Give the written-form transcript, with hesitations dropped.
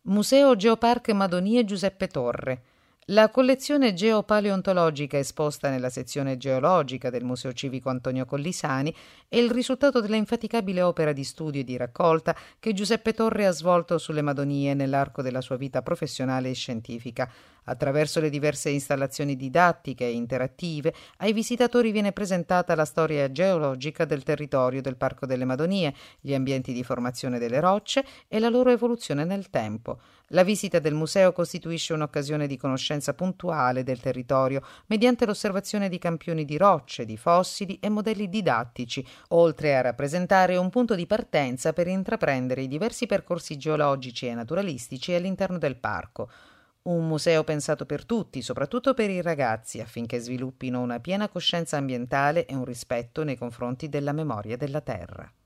Museo Geopark Madonie Giuseppe Torre. La collezione geopaleontologica esposta nella sezione geologica del Museo Civico Antonio Collisani è il risultato della infaticabile opera di studio e di raccolta che Giuseppe Torre ha svolto sulle Madonie nell'arco della sua vita professionale e scientifica. Attraverso le diverse installazioni didattiche e interattive, ai visitatori viene presentata la storia geologica del territorio del Parco delle Madonie, gli ambienti di formazione delle rocce e la loro evoluzione nel tempo. La visita del museo costituisce un'occasione di conoscenza puntuale del territorio mediante l'osservazione di campioni di rocce, di fossili e modelli didattici, oltre a rappresentare un punto di partenza per intraprendere i diversi percorsi geologici e naturalistici all'interno del parco. Un museo pensato per tutti, soprattutto per i ragazzi, affinché sviluppino una piena coscienza ambientale e un rispetto nei confronti della memoria della terra.